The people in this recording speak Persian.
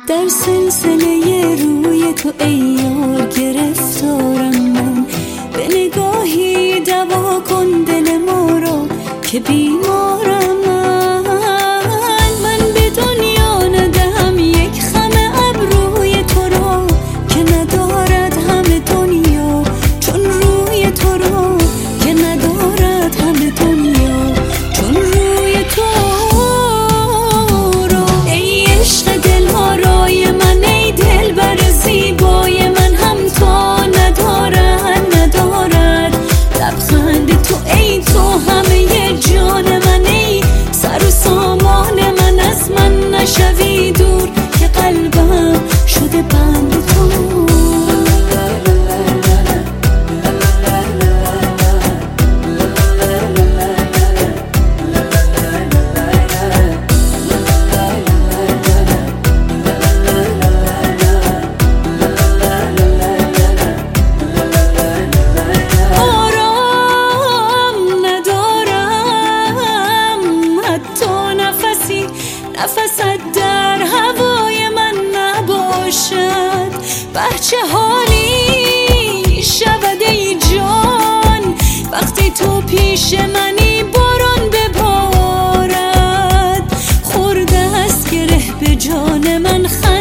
در سلسله روی تو ای یار گرفتارم من، به نگاهی دوا کن دل ما را که بیمارم من به دنیا ندهم یک خم ابروی تو را که ندارد همه دنیا، چون روی تو را که ندارد همه دنیا، چون روی تو را. ای عشق دل آرای من، ای دل بر زیبای من، هم تو ندارد لبخند تو، ای تو همه جان من، ای سر و سامان من، از من نشوی دور که قلبم شده بند تو. نفست در هوای من نباشد، بچه حالی شود ای جان وقتی تو پیش منی باران ببارد، خورده است گره به جان من.